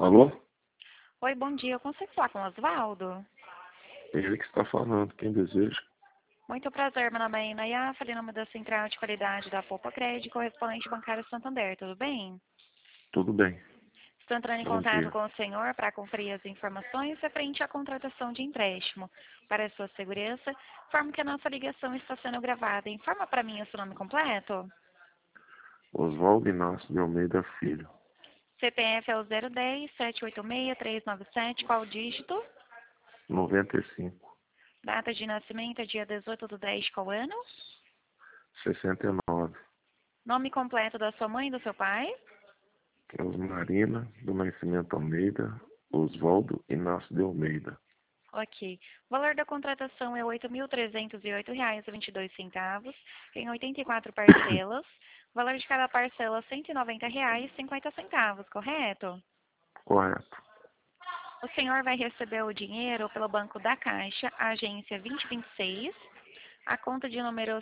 Alô? Oi, bom dia. Eu consigo falar com o Osvaldo? Ele que está falando. Quem deseja? Muito prazer, meu nome é Inaya, falei em nome da Central de Qualidade da Poupa Crédito, correspondente bancário Santander, tudo bem? Tudo bem. Estou entrando em Bom contato dia. com o senhor para conferir as informações referente à contratação de empréstimo. Para a sua segurança, informo que a nossa ligação está sendo gravada. Informa para mim o seu nome completo. Oswaldo Inácio de Almeida Filho. CPF é o 010-786-397, qual o dígito? 95. Data de nascimento é dia 18/10, qual ano? 69. Nome completo da sua mãe e do seu pai? Osmarina do Nascimento Almeida. Oswaldo Inácio de Almeida. Ok. O valor da contratação é R$ 8.308,22, em 84 parcelas. O valor de cada parcela é R$ 190,50, correto? Correto. O senhor vai receber o dinheiro pelo Banco da Caixa, agência 2026, a conta de número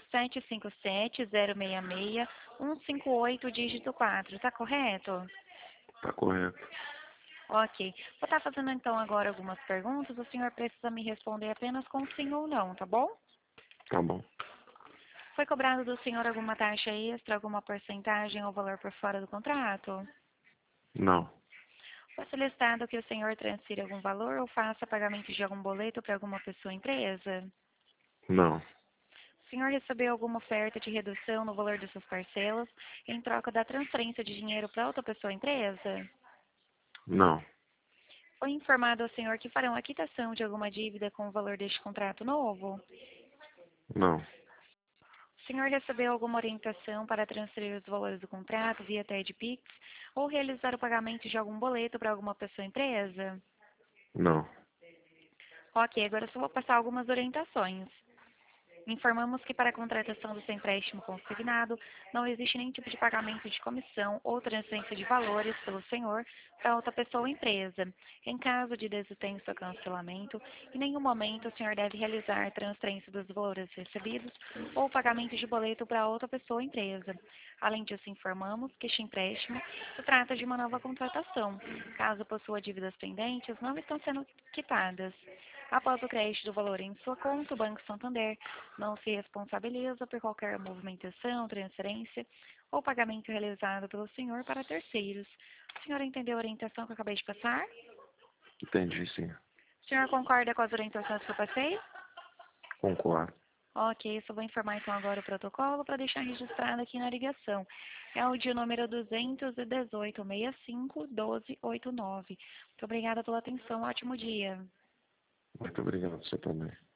757-066-158, dígito 4, tá correto? Está correto. Ok. Vou estar fazendo então agora algumas perguntas. O senhor precisa me responder apenas com sim ou não, tá bom? Tá bom. Foi cobrado do senhor alguma taxa extra, alguma porcentagem ou valor por fora do contrato? Não. Foi solicitado que o senhor transfira algum valor ou faça pagamento de algum boleto para alguma pessoa ou empresa? Não. O senhor recebeu alguma oferta de redução no valor de suas parcelas em troca da transferência de dinheiro para outra pessoa ou empresa? Não. Foi informado ao senhor que farão a quitação de alguma dívida com o valor deste contrato novo? Não. O senhor recebeu alguma orientação para transferir os valores do contrato via TED-Pix ou realizar o pagamento de algum boleto para alguma pessoa ou empresa? Não. Ok, agora só vou passar algumas orientações. Informamos que para a contratação do seu empréstimo consignado não existe nenhum tipo de pagamento de comissão ou transferência de valores pelo senhor para outra pessoa ou empresa. Em caso de desistência ou cancelamento, em nenhum momento o senhor deve realizar transferência dos valores recebidos ou pagamento de boleto para outra pessoa ou empresa. Além disso, informamos que este empréstimo se trata de uma nova contratação. Caso possua dívidas pendentes, não estão sendo quitadas. Após o crédito do valor em sua conta, o Banco Santander não se responsabiliza por qualquer movimentação, transferência ou pagamento realizado pelo senhor para terceiros. O senhor entendeu a orientação que eu acabei de passar? Entendi, sim. O senhor concorda com as orientações que eu passei? Concordo. Ok, só vou informar então agora o protocolo para deixar registrado aqui na ligação. É o de número 218-65-1289. Muito obrigada pela atenção, ótimo dia. Muito obrigado. Você também.